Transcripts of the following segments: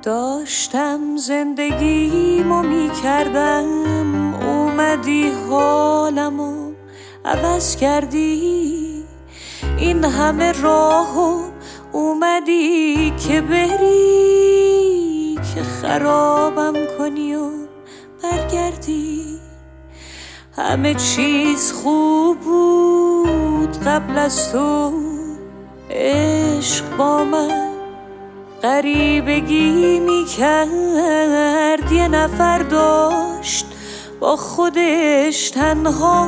داشتم زندگیمو میکردم، اومدی حالمو عوض کردی. این همه راهو اومدی که بری، که خرابم کنی و برگردی. همه چیز خوب بود قبل از تو، عشق با من غریبگی میکرد. یه نفر داشت با خودش تنها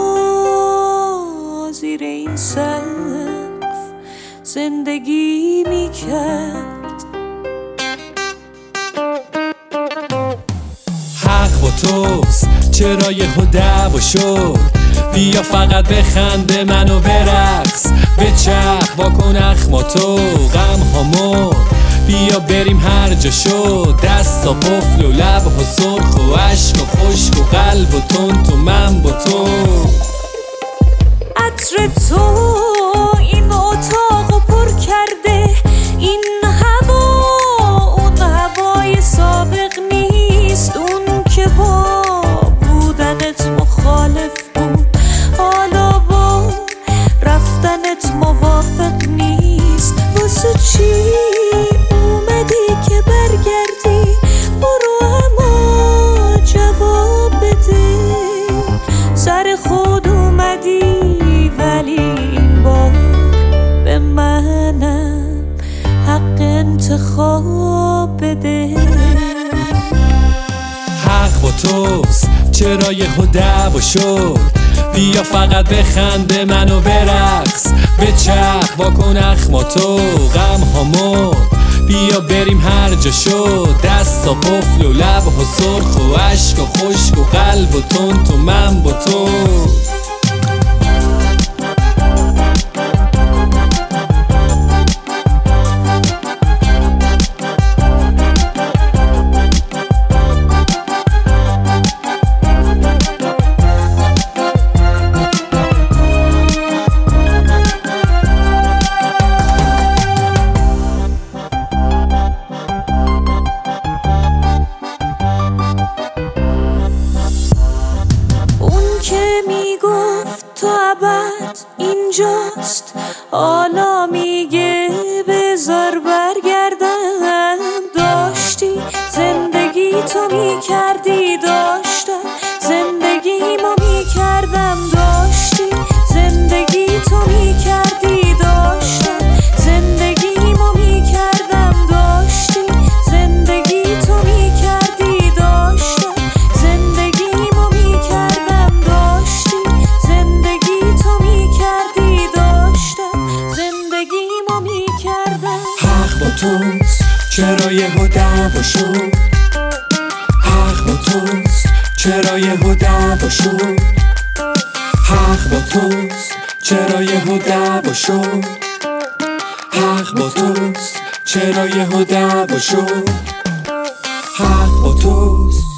زیر این سقف زندگی میکرد. حق با توست، چرا یهو دعوا شد؟ بیا فقط بخنده منو برقص، بچرخ واکن اخماتو غم ها مرد. بیا بریم هر جا شد، دستا قفل و لب ها سرخ و عشق و خشک و قلب و تند تو من با تو. عطر تو این اتاقو پر کرده، این هوا اون هوای سابق نیست. اون که با بودنت مخالف بود، حالا با رفتنت موافق نیست. واسه چی اومدی که برگردی؟ برو اما جواب بده. سر خود اومدی ولی این بار به منم حق انتخاب بده. حق با توست، چرا یهو دعوا شد؟ بیا فقط بخنده منو برقص، بچرخ واکن اخماتو غم ها مرد. بیا بریم هر جا شد، دستا قفل و لب ها سرخ و عشق و خشک و قلب و تند تو من با تو. تو ابد اینجاست، حالا میگه بذار برگردم. داشتی زندگی تو میکردی، داشتم زندگیمو میکردم. داشتی زندگی تو میکردی، داشتم زندگیمو میکردم. داشتی زندگی تو میکردی، داشتم زندگیمو میکردم. داشتی زندگی تو میکردی، داشتم زندگیمو میکردم. حق با توست، چرا یهو دعوا شد؟ حق با توست، چرا یهو دعوا شد؟ حق با توست، چرا یهو دعوا شد؟ حق با توست، چرا یهو دعوا شد؟ حق با توست.